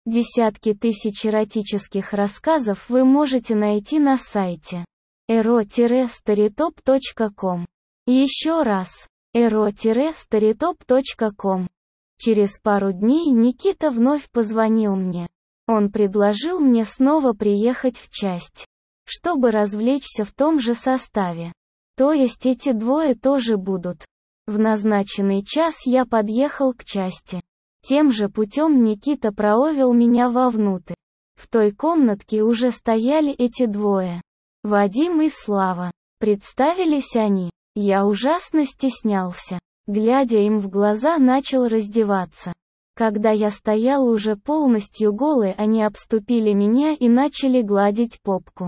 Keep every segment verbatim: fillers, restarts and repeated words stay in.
Десятки тысяч эротических рассказов вы можете найти на сайте эро старитоп точка ком. Еще раз, эро старитоп точка ком. Через пару дней Никита вновь позвонил мне. Он предложил мне снова приехать в часть, чтобы развлечься в том же составе. То есть эти двое тоже будут. В назначенный час я подъехал к части. Тем же путем Никита провел меня вовнутрь. В той комнатке уже стояли эти двое. Вадим и Слава. Представились они. Я ужасно стеснялся. Глядя им в глаза, начал раздеваться. Когда я стоял уже полностью голый, они обступили меня и начали гладить попку,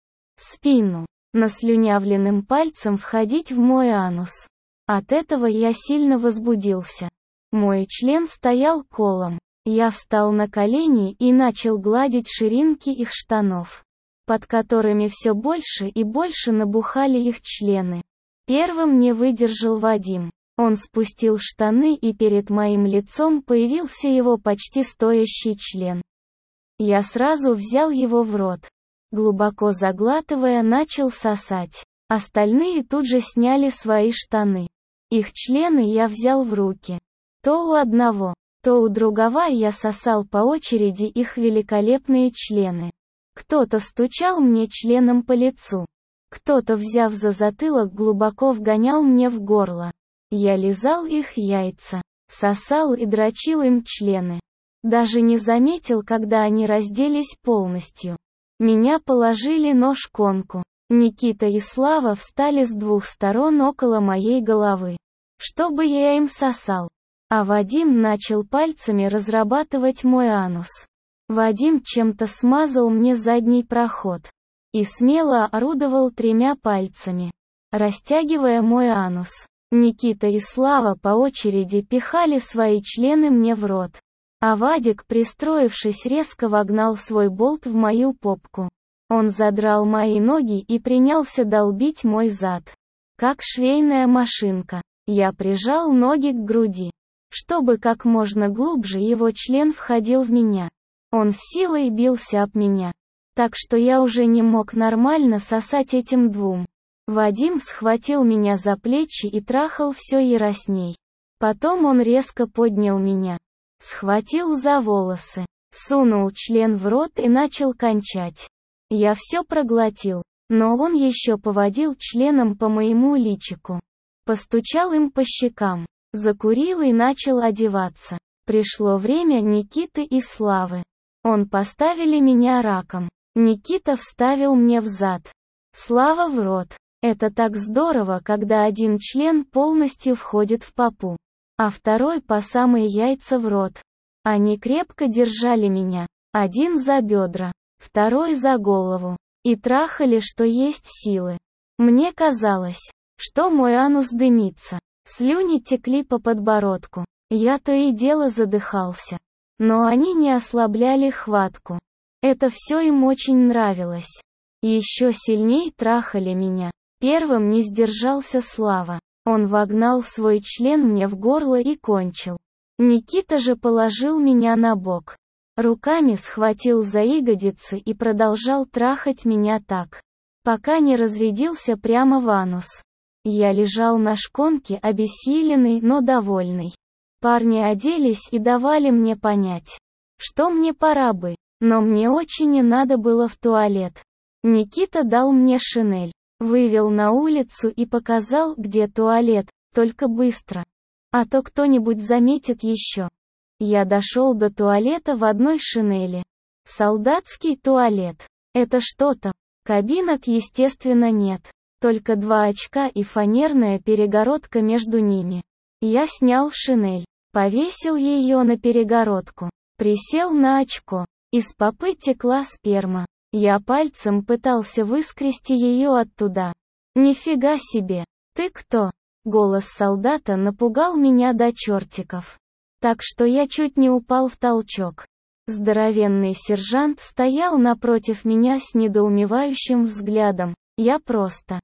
спину, наслюнявленным пальцем входить в мой анус. От этого я сильно возбудился. Мой член стоял колом. Я встал на колени и начал гладить ширинки их штанов, под которыми все больше и больше набухали их члены. Первым не выдержал Вадим. Он спустил штаны, и перед моим лицом появился его почти стоящий член. Я сразу взял его в рот. Глубоко заглатывая, начал сосать. Остальные тут же сняли свои штаны. Их члены я взял в руки. То у одного, то у другого я сосал по очереди их великолепные члены. Кто-то стучал мне членом по лицу. Кто-то, взяв за затылок, глубоко вгонял мне в горло. Я лизал их яйца, сосал и дрочил им члены. Даже не заметил, когда они разделись полностью. Меня положили на шконку. Никита и Слава встали с двух сторон около моей головы, чтобы я им сосал. А Вадим начал пальцами разрабатывать мой анус. Вадим чем-то смазал мне задний проход и смело орудовал тремя пальцами, растягивая мой анус. Никита и Слава по очереди пихали свои члены мне в рот. А Вадик, пристроившись, резко вогнал свой болт в мою попку. Он задрал мои ноги и принялся долбить мой зад, как швейная машинка. Я прижал ноги к груди, чтобы как можно глубже его член входил в меня. Он с силой бился об меня, так что я уже не мог нормально сосать этим двум. Вадим схватил меня за плечи и трахал все яросней. Потом он резко поднял меня, схватил за волосы, сунул член в рот и начал кончать. Я все проглотил, но он еще поводил членом по моему личику, постучал им по щекам, закурил и начал одеваться. Пришло время Никиты и Славы. Он поставили меня раком. Никита вставил мне в зад, Слава в рот. Это так здорово, когда один член полностью входит в попу, а второй по самые яйца в рот. Они крепко держали меня, один за бедра, второй за голову, и трахали, что есть силы. Мне казалось, что мой анус дымится, слюни текли по подбородку, я то и дело задыхался. Но они не ослабляли хватку. Это все им очень нравилось. Еще сильней трахали меня. Первым не сдержался Слава. Он вогнал свой член мне в горло и кончил. Никита же положил меня на бок. Руками схватил за ягодицы и продолжал трахать меня так, пока не разрядился прямо в анус. Я лежал на шконке, обессиленный, но довольный. Парни оделись и давали мне понять, что мне пора бы, но мне очень не надо было в туалет. Никита дал мне шинель, вывел на улицу и показал, где туалет, только быстро, а то кто-нибудь заметит еще. Я дошел до туалета в одной шинели. Солдатский туалет. Это что-то. Кабинок, естественно, нет. Только два очка и фанерная перегородка между ними. Я снял шинель, повесил ее на перегородку, присел на очко. Из попы текла сперма. Я пальцем пытался выскрести ее оттуда. «Нифига себе! Ты кто?» Голос солдата напугал меня до чертиков. Так что я чуть не упал в толчок. Здоровенный сержант стоял напротив меня с недоумевающим взглядом. Я просто...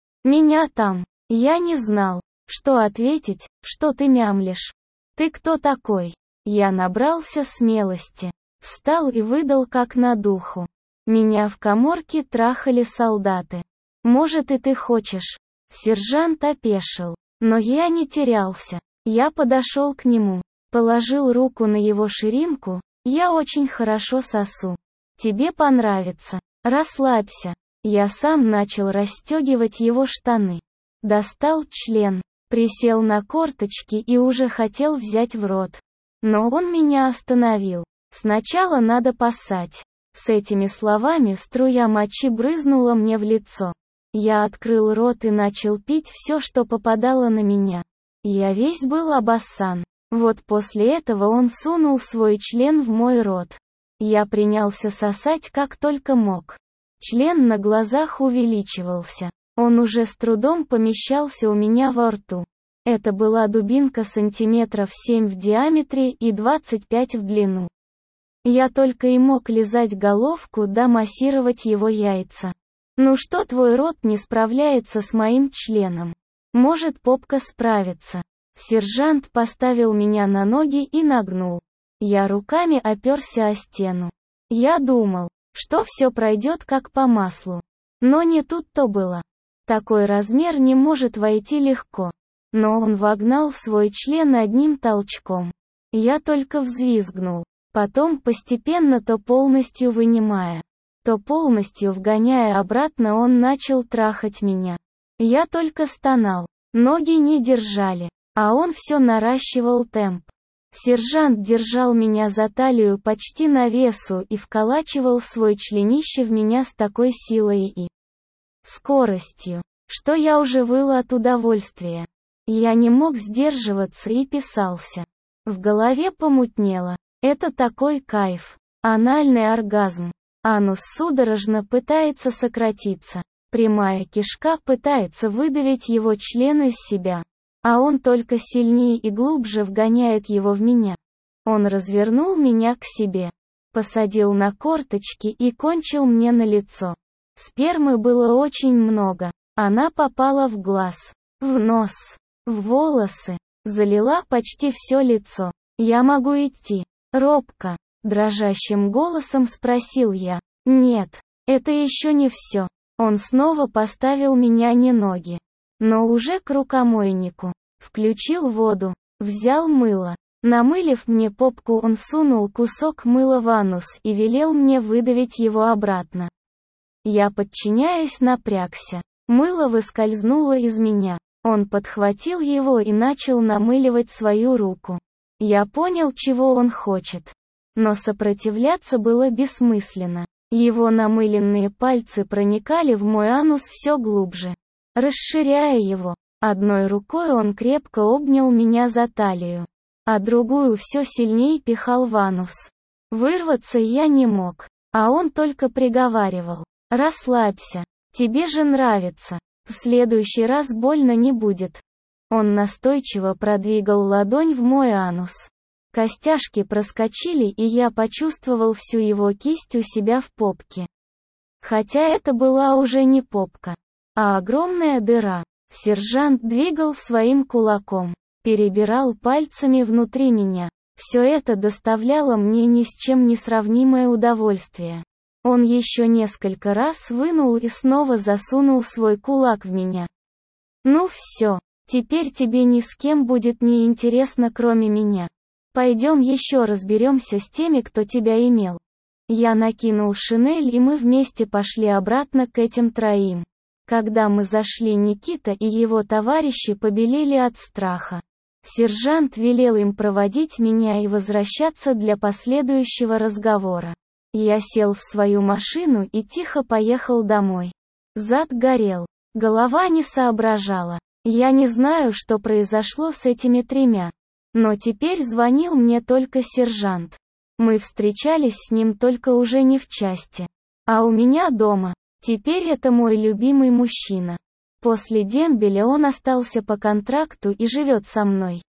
Меня там. Я не знал, что ответить, что ты мямлишь. Ты кто такой? Я набрался смелости. Встал и выдал как на духу. Меня в каморке трахали солдаты. Может, и ты хочешь? Сержант опешил. Но я не терялся. Я подошел к нему, положил руку на его ширинку. Я очень хорошо сосу. Тебе понравится. Расслабься. Я сам начал расстегивать его штаны. Достал член, присел на корточки и уже хотел взять в рот. Но он меня остановил. Сначала надо поссать. С этими словами струя мочи брызнула мне в лицо. Я открыл рот и начал пить все, что попадало на меня. Я весь был обоссан. Вот после этого он сунул свой член в мой рот. Я принялся сосать как только мог. Член на глазах увеличивался. Он уже с трудом помещался у меня во рту. Это была дубинка сантиметров семь в диаметре и двадцать пять в длину. Я только и мог лизать головку да массировать его яйца. Ну что твой рот не справляется с моим членом? Может, попка справится? Сержант поставил меня на ноги и нагнул. Я руками оперся о стену. Я думал, что все пройдет как по маслу. Но не тут-то было. Такой размер не может войти легко. Но он вогнал свой член одним толчком. Я только взвизгнул. Потом постепенно то полностью вынимая, то полностью вгоняя обратно, он начал трахать меня. Я только стонал. Ноги не держали, а он все наращивал темп. Сержант держал меня за талию почти на весу и вколачивал свой членище в меня с такой силой и скоростью, что я уже выла от удовольствия. Я не мог сдерживаться и писался. В голове помутнело. Это такой кайф. Анальный оргазм. Анус судорожно пытается сократиться. Прямая кишка пытается выдавить его член из себя. А он только сильнее и глубже вгоняет его в меня. Он развернул меня к себе. Посадил на корточки и кончил мне на лицо. Спермы было очень много. Она попала в глаз, в нос, в волосы. Залила почти все лицо. Я могу идти? Робко, дрожащим голосом спросил я. Нет, это еще не все. Он снова поставил меня не ноги, но уже к рукомойнику. Включил воду, взял мыло. Намылив мне попку, он сунул кусок мыла в анус и велел мне выдавить его обратно. Я, подчиняясь, напрягся. Мыло выскользнуло из меня. Он подхватил его и начал намыливать свою руку. Я понял, чего он хочет. Но сопротивляться было бессмысленно. Его намыленные пальцы проникали в мой анус все глубже, расширяя его. Одной рукой он крепко обнял меня за талию, а другую все сильнее пихал в анус. Вырваться я не мог, а он только приговаривал: «Расслабься, тебе же нравится, в следующий раз больно не будет». Он настойчиво продвигал ладонь в мой анус. Костяшки проскочили, и я почувствовал всю его кисть у себя в попке. Хотя это была уже не попка, а огромная дыра. Сержант двигал своим кулаком, перебирал пальцами внутри меня. Все это доставляло мне ни с чем не сравнимое удовольствие. Он еще несколько раз вынул и снова засунул свой кулак в меня. «Ну все, теперь тебе ни с кем будет не интересно, кроме меня. Пойдем еще разберемся с теми, кто тебя имел». Я накинул шинель, и мы вместе пошли обратно к этим троим. Когда мы зашли, Никита и его товарищи побелели от страха. Сержант велел им проводить меня и возвращаться для последующего разговора. Я сел в свою машину и тихо поехал домой. Зад горел, голова не соображала. Я не знаю, что произошло с этими тремя. Но теперь звонил мне только сержант. Мы встречались с ним только уже не в части, а у меня дома. Теперь это мой любимый мужчина. После дембеля он остался по контракту и живет со мной.